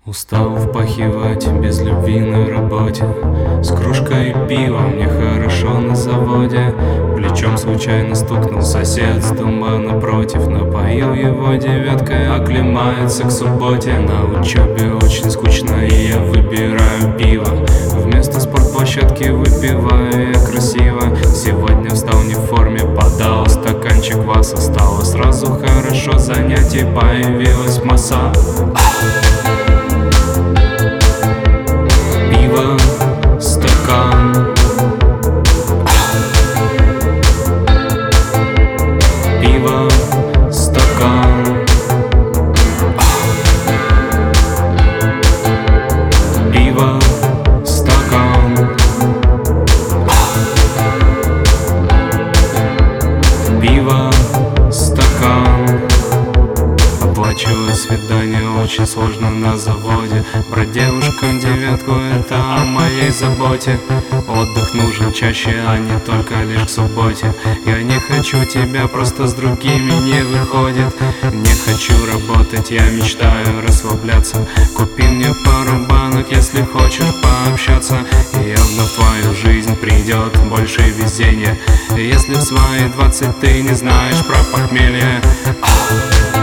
Устал впахивать без любви на работе. С кружкой пива мне хорошо на заводе. Плечом случайно стукнул сосед с дома напротив. Напоил его девяткой, оклемается к субботе. На учебе очень скучно, и я выбираю пиво. Вместо спортплощадки выпиваю я красиво. Сегодня встал не в форме, подал стаканчик кваса. Стало сразу хорошо, занятий появилась масса. Стакан, пиво, стакан, пиво, стакан, пиво, стакан. Оплачивать свидание очень сложно на заводе. Брать девушкам девятку — это о моей заботе. Отдых нужен чаще, а не только лишь к субботе. Я не хочу тебя, просто с другими не выходит. Не хочу работать, я мечтаю расслабляться. Купи мне пару банок, если хочешь пообщаться. И явно в твою жизнь придет больше везения, если в свои 20 ты не знаешь про похмелье.